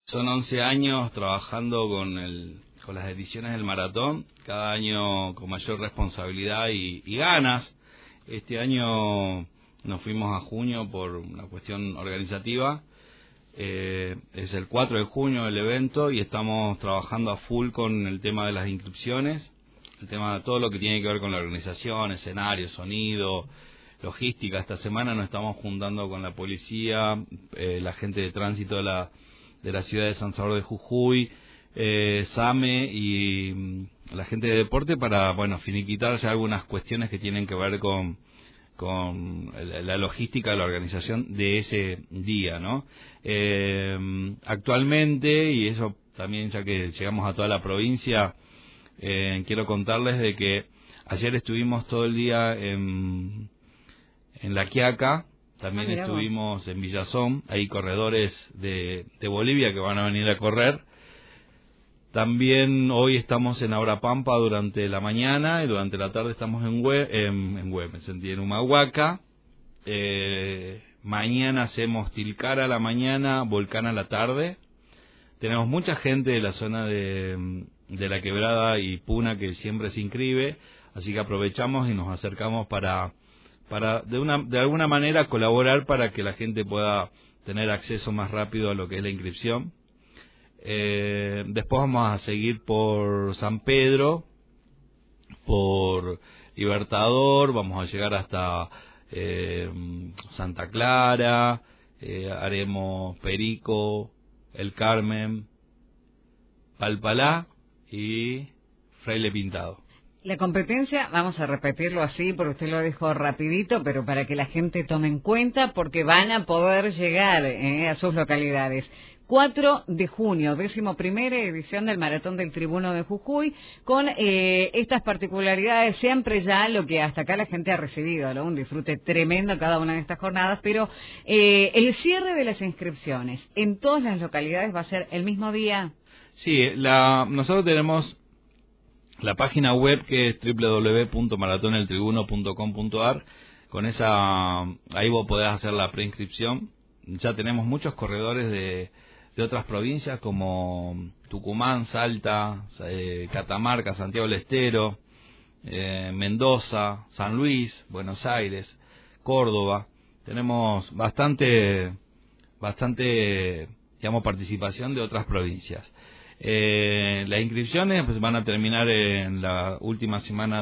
Son 11 años trabajando con las ediciones del maratón, cada año con mayor responsabilidad y ganas. Este año nos fuimos a junio por una cuestión organizativa. Es el 4 de junio el evento y estamos trabajando a full con el tema de las inscripciones, el tema de todo lo que tiene que ver con la organización, escenario, sonido, logística. Esta semana nos estamos juntando con la policía, la gente de tránsito de la ciudad de San Salvador de Jujuy, SAME y la gente de deporte para, finiquitar ya algunas cuestiones que tienen que ver con la logística de la organización de ese día, ¿no? Actualmente, y eso también ya que llegamos a toda la provincia, quiero contarles de que ayer estuvimos todo el día en La Quiaca, también estuvimos en Villazón, hay corredores de Bolivia que van a venir a correr. También hoy estamos en Abrapampa durante la mañana y durante la tarde estamos en Humahuaca. Mañana hacemos Tilcara a la mañana, Volcán a la tarde. Tenemos mucha gente de la zona de La Quebrada y Puna que siempre se inscribe, así que aprovechamos y nos acercamos para de alguna manera colaborar para que la gente pueda tener acceso más rápido a lo que es la inscripción. Después vamos a seguir por San Pedro, por Libertador, vamos a llegar hasta Santa Clara, haremos Perico, El Carmen, Palpalá y Fraile Pintado. La competencia, vamos a repetirlo así porque usted lo dijo rapidito, pero para que la gente tome en cuenta porque van a poder llegar a sus localidades. 4 de junio, 11ª edición del Maratón del Tribuno de Jujuy, con estas particularidades, siempre ya lo que hasta acá la gente ha recibido, ¿no? Un disfrute tremendo cada una de estas jornadas, pero el cierre de las inscripciones en todas las localidades va a ser el mismo día. Sí, nosotros tenemos la página web que es www.maratoneltribuno.com.ar. Con esa, ahí vos podés hacer la preinscripción. Ya tenemos muchos corredores de otras provincias como Tucumán, Salta, Catamarca, Santiago del Estero, Mendoza, San Luis, Buenos Aires, Córdoba. Tenemos bastante, digamos, participación de otras provincias. Las inscripciones pues van a terminar en la última semana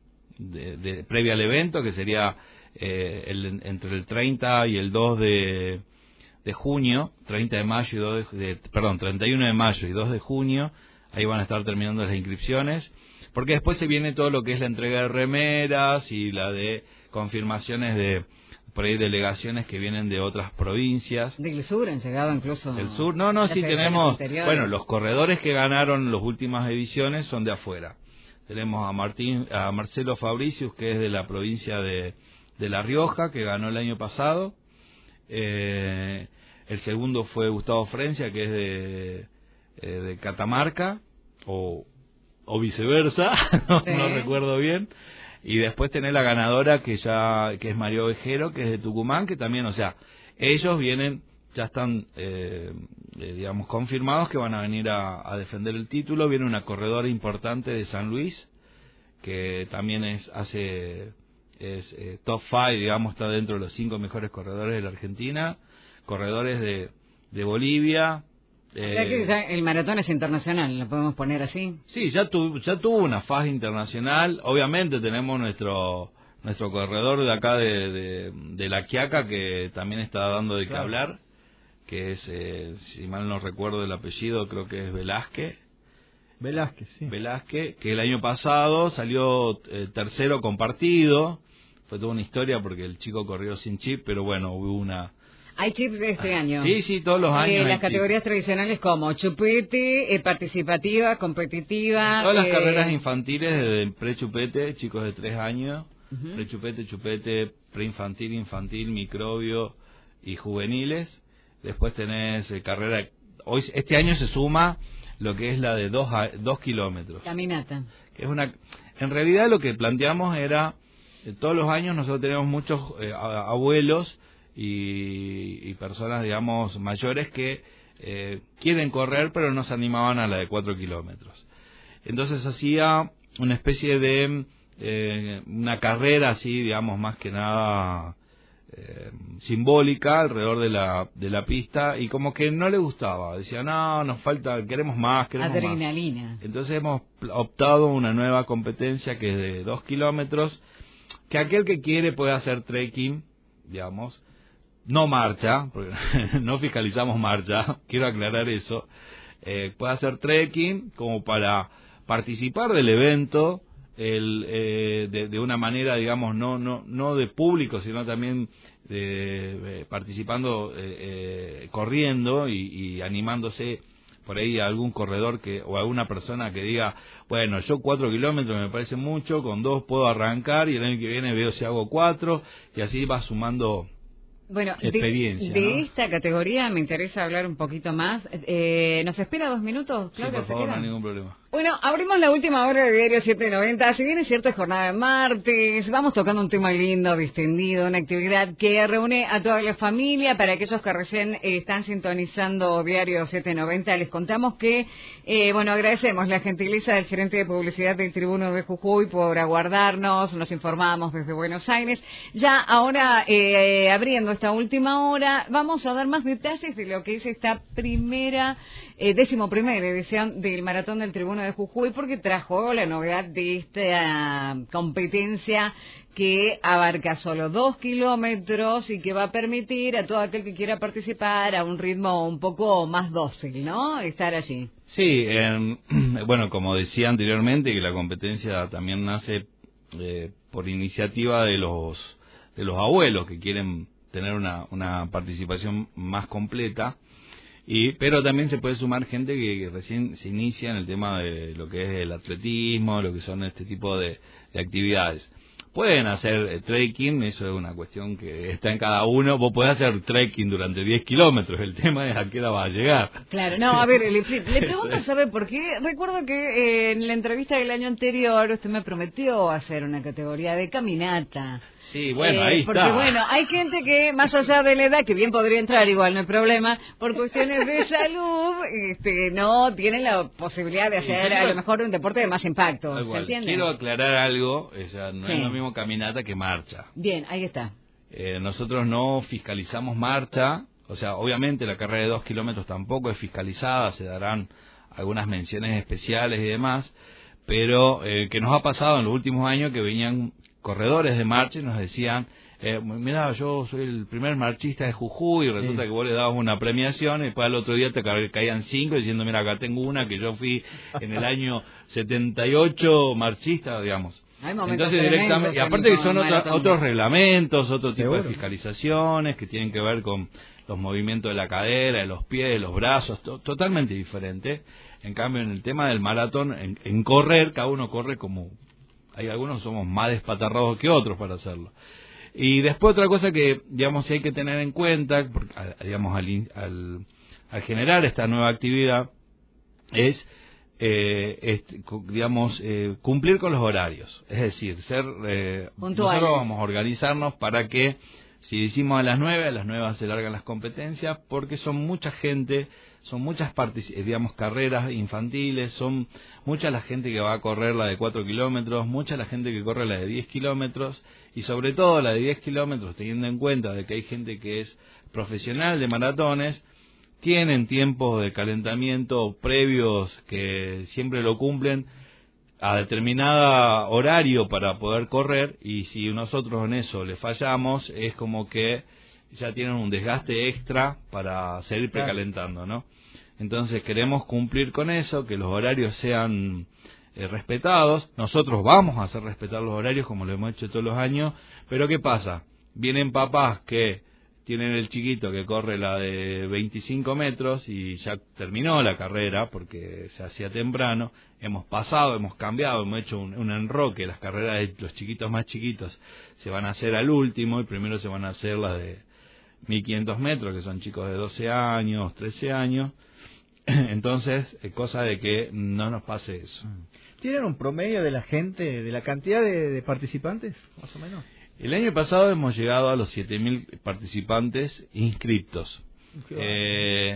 previa al evento, que sería entre el 30 y el 2 de junio, 31 de mayo y 2 de junio, ahí van a estar terminando las inscripciones, porque después se viene todo lo que es la entrega de remeras y la de confirmaciones por ahí delegaciones que vienen de otras provincias. Del sur han llegado incluso. Del sur, sí tenemos, los corredores que ganaron las últimas ediciones son de afuera. Tenemos a Marcelo Fabricius, que es de la provincia de La Rioja, que ganó el año pasado. El segundo fue Gustavo Frencia, que es de Catamarca, o viceversa, no recuerdo bien. Y después tenés la ganadora que es Mario Ovejero, que es de Tucumán, que también, ellos vienen, ya están, digamos, confirmados que van a venir a defender el título. Viene una corredora importante de San Luis, que también es top 5, digamos, está dentro de los 5 mejores corredores de la Argentina. Corredores de Bolivia. Ya el maratón es internacional, ¿lo podemos poner así? Sí, ya tuvo una fase internacional. Obviamente tenemos nuestro corredor de acá de La Quiaca, que también está dando de qué hablar, que es, si mal no recuerdo el apellido, creo que es Velázquez, que el año pasado salió tercero compartido. Fue toda una historia porque el chico corrió sin chip, pero bueno, hubo ¿Hay chips de este año? Sí, todos los años. Las categorías tradicionales como chupete, participativa, competitiva. Todas las carreras infantiles, de pre-chupete, chicos de 3 años, pre-chupete, chupete, pre-infantil, infantil, microbio y juveniles. Después tenés carrera. Este año se suma lo que es la de 2 kilómetros. Caminata. Que es en realidad lo que planteamos era, todos los años nosotros tenemos muchos abuelos y personas, digamos, mayores que quieren correr, pero no se animaban a la de 4 kilómetros. Entonces hacía una especie de una carrera así, digamos, más que nada simbólica alrededor de la pista, y como que no le gustaba, decía, no, nos falta, queremos más, adrenalina. Más. Entonces hemos optado una nueva competencia que es de 2 kilómetros, que aquel que quiere puede hacer trekking, digamos, no marcha, porque no fiscalizamos marcha, quiero aclarar eso, puede hacer trekking como para participar del evento, de una manera, digamos, no de público, sino también participando, corriendo y animándose por ahí a algún corredor o a alguna persona que diga, bueno, yo 4 kilómetros me parece mucho, con 2 puedo arrancar y el año que viene veo si hago 4, y así va sumando. Bueno, experiencia, de ¿no? esta categoría me interesa hablar un poquito más. ¿Nos espera 2 minutos, Claudia? Sí, por favor, no hay ningún problema. Bueno, abrimos la última hora de Diario 790. Si bien es cierto, es jornada de martes, vamos tocando un tema lindo, distendido, una actividad que reúne a toda la familia. Para aquellos que recién están sintonizando Diario 790, les contamos que, bueno, agradecemos la gentileza del gerente de publicidad del Tribuno de Jujuy por aguardarnos, nos informamos desde Buenos Aires. Ya ahora, abriendo esta última hora, vamos a dar más detalles de lo que es esta decimoprimera edición del Maratón del Tribuno de Jujuy, porque trajo la novedad de esta competencia que abarca solo 2 kilómetros y que va a permitir a todo aquel que quiera participar a un ritmo un poco más dócil, ¿no? Estar allí. Sí, bueno, como decía anteriormente, que la competencia también nace por iniciativa de los abuelos que quieren tener una participación más completa. Pero también se puede sumar gente que recién se inicia en el tema de lo que es el atletismo, lo que son este tipo de actividades. Pueden hacer trekking, eso es una cuestión que está en cada uno. Vos podés hacer trekking durante 10 kilómetros, el tema es a qué hora va a llegar. Claro, no, a ver, le pregunto, ¿sabe por qué? Recuerdo que en la entrevista del año anterior usted me prometió hacer una categoría de caminata. Sí, bueno, ahí porque, está. Porque, bueno, hay gente que, más allá de la edad, que bien podría entrar, igual no hay problema, por cuestiones de salud, no tienen la posibilidad de hacer, a lo mejor, un deporte de más impacto. ¿Se entiende? Quiero aclarar algo, o sea, no es lo mismo caminata que marcha. Bien, ahí está. Nosotros no fiscalizamos marcha, o sea, obviamente la carrera de 2 kilómetros tampoco es fiscalizada, se darán algunas menciones especiales y demás, pero que nos ha pasado en los últimos años que venían corredores de marcha y nos decían, mira, yo soy el primer marchista de Jujuy, y resulta que vos le dabas una premiación y después al otro día te caían 5 diciendo, mira, acá tengo una que yo fui en el año 78 marchista, digamos. Entonces directamente, y aparte que son otros reglamentos, otro tipo de fiscalizaciones que tienen que ver con los movimientos de la cadera, de los pies, de los brazos, totalmente diferente. En cambio, en el tema del maratón, en correr, cada uno corre como... Hay algunos somos más despatarrados que otros para hacerlo. Y después otra cosa que, digamos, hay que tener en cuenta, porque, digamos, al generar esta nueva actividad, es, digamos, cumplir con los horarios. Es decir, nosotros vamos a organizarnos para que, si decimos a las 9 se largan las competencias, porque son mucha gente, son muchas digamos, carreras infantiles, son mucha la gente que va a correr la de 4 kilómetros, mucha la gente que corre la de 10 kilómetros, y sobre todo la de 10 kilómetros, teniendo en cuenta de que hay gente que es profesional de maratones, tienen tiempos de calentamiento previos que siempre lo cumplen a determinado horario para poder correr, y si nosotros en eso le fallamos, es como que ya tienen un desgaste extra para seguir precalentando, ¿no? Entonces queremos cumplir con eso, que los horarios sean respetados. Nosotros vamos a hacer respetar los horarios como lo hemos hecho todos los años, pero ¿qué pasa? Vienen papás que tienen el chiquito que corre la de 25 metros y ya terminó la carrera porque se hacía temprano, hemos pasado, hemos cambiado, hemos hecho un enroque, las carreras de los chiquitos más chiquitos se van a hacer al último y primero se van a hacer las de 1500 metros, que son chicos de 12 años, 13 años, entonces, cosa de que no nos pase eso. ¿Tienen un promedio de la gente, de la cantidad de participantes, más o menos? El año pasado hemos llegado a los 7.000 participantes inscriptos.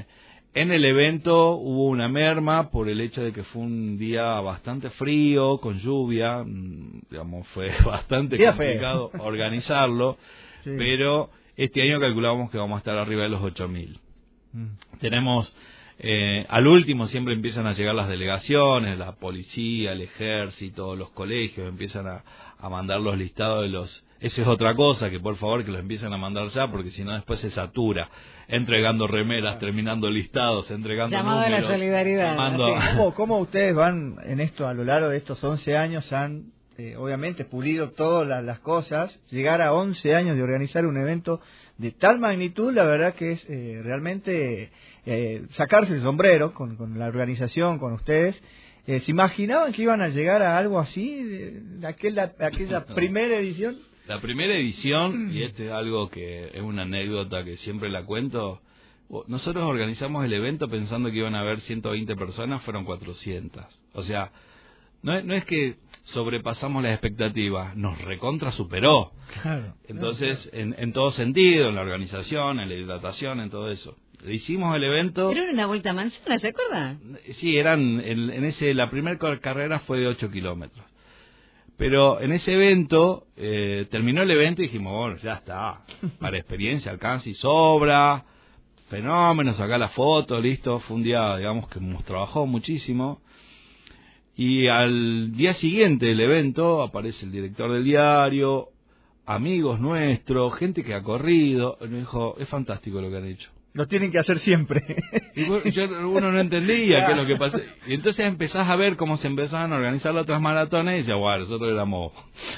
En el evento hubo una merma por el hecho de que fue un día bastante frío, con lluvia, digamos, fue bastante complicado organizarlo, sí. Pero este año calculamos que vamos a estar arriba de los 8.000. Tenemos, al último siempre empiezan a llegar las delegaciones, la policía, el ejército, los colegios, empiezan a mandar los listados de los... Eso es otra cosa, que por favor que los empiecen a mandar ya, porque si no después se satura, entregando remeras, terminando listados, entregando llamado números. A la solidaridad. ¿Cómo ustedes van en esto a lo largo de estos 11 años? Han obviamente pulido todas las cosas. Llegar a 11 años de organizar un evento de tal magnitud, la verdad que es realmente sacarse el sombrero con la organización, con ustedes. ¿Se imaginaban que iban a llegar a algo así, de aquella primera edición? La primera edición, y esto es algo que es una anécdota que siempre la cuento, nosotros organizamos el evento pensando que iban a haber 120 personas, fueron 400. O sea, no es que sobrepasamos las expectativas, nos recontra superó. Claro, entonces, claro. En todo sentido, en la organización, en la hidratación, en todo eso. Hicimos el evento... Era una vuelta a manzana, ¿se acuerda? Sí, la primera carrera fue de 8 kilómetros. Pero en ese evento, terminó el evento y dijimos, bueno, ya está, para experiencia, alcance y sobra, fenómeno, sacar la foto, listo, fue un día, digamos, que nos trabajó muchísimo. Y al día siguiente del evento aparece el director del diario, amigos nuestros, gente que ha corrido, y me dijo, es fantástico lo que han hecho. Lo tienen que hacer siempre. Y uno no entendía qué es lo que pasó. Y entonces empezás a ver cómo se empezaban a organizar las otras maratones y decía, bueno, nosotros éramos...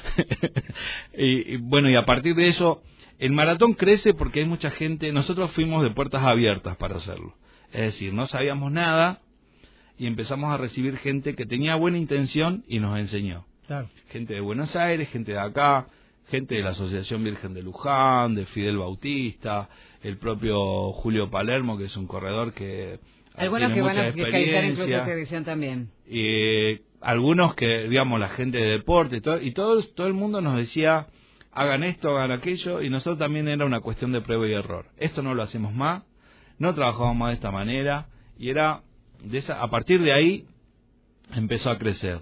y bueno, y a partir de eso, el maratón crece porque hay mucha gente... Nosotros fuimos de puertas abiertas para hacerlo. Es decir, no sabíamos nada y empezamos a recibir gente que tenía buena intención y nos enseñó. Claro. Gente de Buenos Aires, gente de acá, gente de la Asociación Virgen de Luján, de Fidel Bautista, el propio Julio Palermo, que es un corredor que algunos tiene que mucha van a fiscalizar incluso experiencia. esta edición también. Algunos que, digamos, la gente de deporte, y todo el mundo nos decía, hagan esto, hagan aquello, y nosotros también era una cuestión de prueba y error. Esto no lo hacemos más, no trabajamos más de esta manera, y era a partir de ahí empezó a crecer.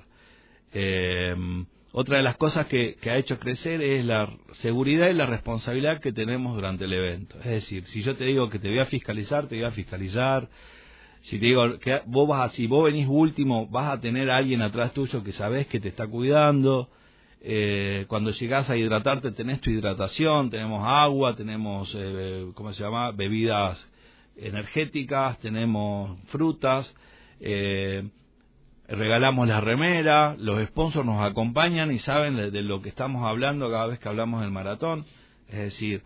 Otra de las cosas que ha hecho crecer es la seguridad y la responsabilidad que tenemos durante el evento. Es decir, si yo te digo que te voy a fiscalizar, te voy a fiscalizar. Si te digo que si vos venís último, vas a tener a alguien atrás tuyo que sabés que te está cuidando. Cuando llegás a hidratarte, tenés tu hidratación, tenemos agua, tenemos, bebidas energéticas, tenemos frutas. Regalamos la remera, los sponsors nos acompañan y saben de lo que estamos hablando cada vez que hablamos del maratón. Es decir,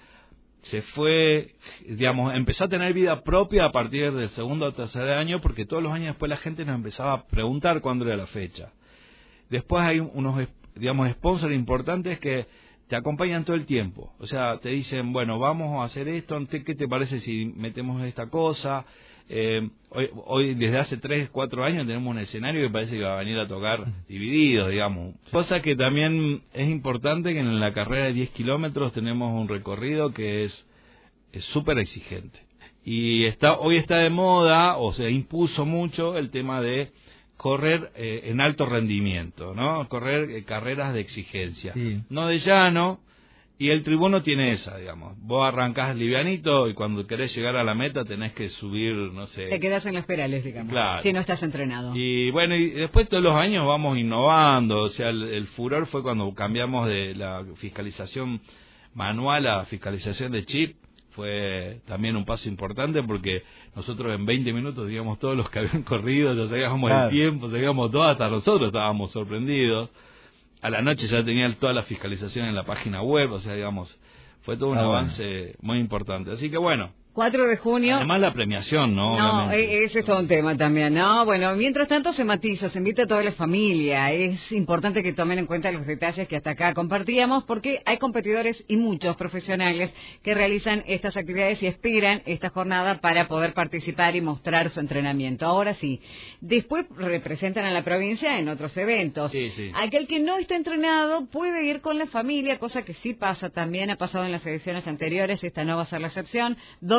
empezó a tener vida propia a partir del segundo o tercer año, porque todos los años después la gente nos empezaba a preguntar cuándo era la fecha. Después hay unos, sponsors importantes que te acompañan todo el tiempo. O sea, te dicen, bueno, vamos a hacer esto, ¿qué te parece si metemos esta cosa? Hoy desde hace 3-4 años tenemos un escenario que parece que va a venir a tocar Divididos, digamos. Cosa que también es importante, que en la carrera de 10 kilómetros tenemos un recorrido que es súper exigente. Y hoy está de moda, o se impuso mucho el tema de correr en alto rendimiento, ¿no? Correr carreras de exigencia, sí. No de llano. Y el tribuno tiene esa, digamos. Vos arrancás livianito y cuando querés llegar a la meta tenés que subir, no sé... Te quedás en las perales, digamos, claro. Si no estás entrenado. Y bueno, y después todos los años vamos innovando. O sea, el furor fue cuando cambiamos de la fiscalización manual a fiscalización de chip. Fue también un paso importante porque nosotros en 20 minutos, digamos, todos los que habían corrido, ya sabíamos el tiempo, sabíamos todo, hasta nosotros estábamos sorprendidos. A la noche ya tenía toda la fiscalización en la página web, o sea, digamos, fue todo un avance muy importante. Así que bueno. 4 de junio. Además la premiación, ¿no? No, ese es todo un tema también, ¿no? Bueno, mientras tanto se matiza, se invita a toda la familia. Es importante que tomen en cuenta los detalles que hasta acá compartíamos, porque hay competidores y muchos profesionales que realizan estas actividades y esperan esta jornada para poder participar y mostrar su entrenamiento. Ahora sí, después representan a la provincia en otros eventos. Sí, sí. Aquel que no está entrenado puede ir con la familia, cosa que sí pasa también, ha pasado en las ediciones anteriores, esta no va a ser la excepción. Domingo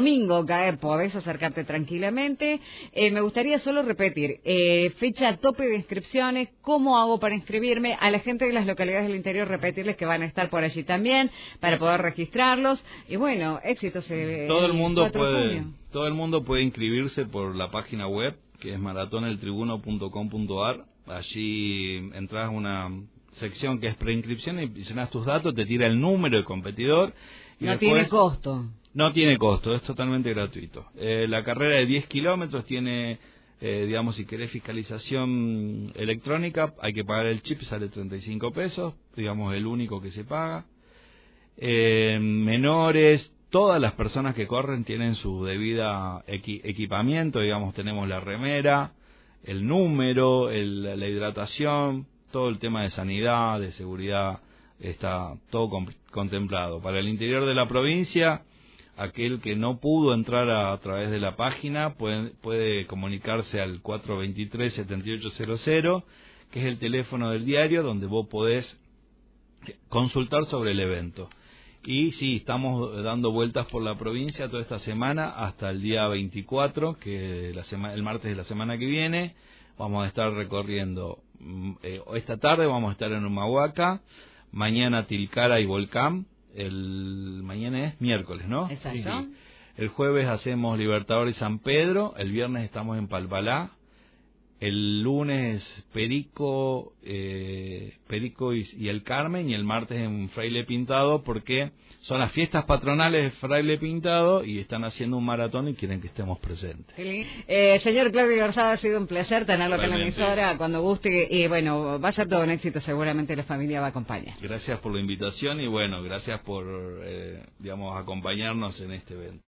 domingo podés acercarte tranquilamente. Me gustaría solo repetir, fecha tope de inscripciones, cómo hago para inscribirme, a la gente de las localidades del interior repetirles que van a estar por allí también para poder registrarlos, y bueno, éxitos. Todo el mundo puede inscribirse por la página web, que es maratoneltribuno.com.ar. Allí entras a una sección que es preinscripción y llenas tus datos, te tira el número de competidor. Y no después, tiene costo. No tiene costo, es totalmente gratuito. La carrera de 10 kilómetros tiene, digamos, si querés fiscalización electrónica, hay que pagar el chip, sale 35 pesos, digamos, el único que se paga. Menores, todas las personas que corren tienen su debida equipamiento, digamos, tenemos la remera, el número, la hidratación, todo el tema de sanidad, de seguridad, está todo contemplado. Para el interior de la provincia, aquel que no pudo entrar a través de la página puede comunicarse al 423-7800, que es el teléfono del diario donde vos podés consultar sobre el evento. Y sí, estamos dando vueltas por la provincia toda esta semana hasta el día 24, que el martes de la semana que viene. Vamos a estar recorriendo, esta tarde vamos a estar en Humahuaca, mañana Tilcara y Volcán, mañana es miércoles, ¿no? Exacto. Sí. El jueves hacemos Libertador y San Pedro, el viernes estamos en Palpalá, el lunes Perico y el Carmen, y el martes en Fraile Pintado, porque son las fiestas patronales de Fraile Pintado y están haciendo un maratón y quieren que estemos presentes. Señor Claudio Garzada, ha sido un placer tenerlo acá en la emisora, cuando guste, y bueno, va a ser todo un éxito, seguramente la familia va a acompañar. Gracias por la invitación y bueno, gracias por, digamos, acompañarnos en este evento.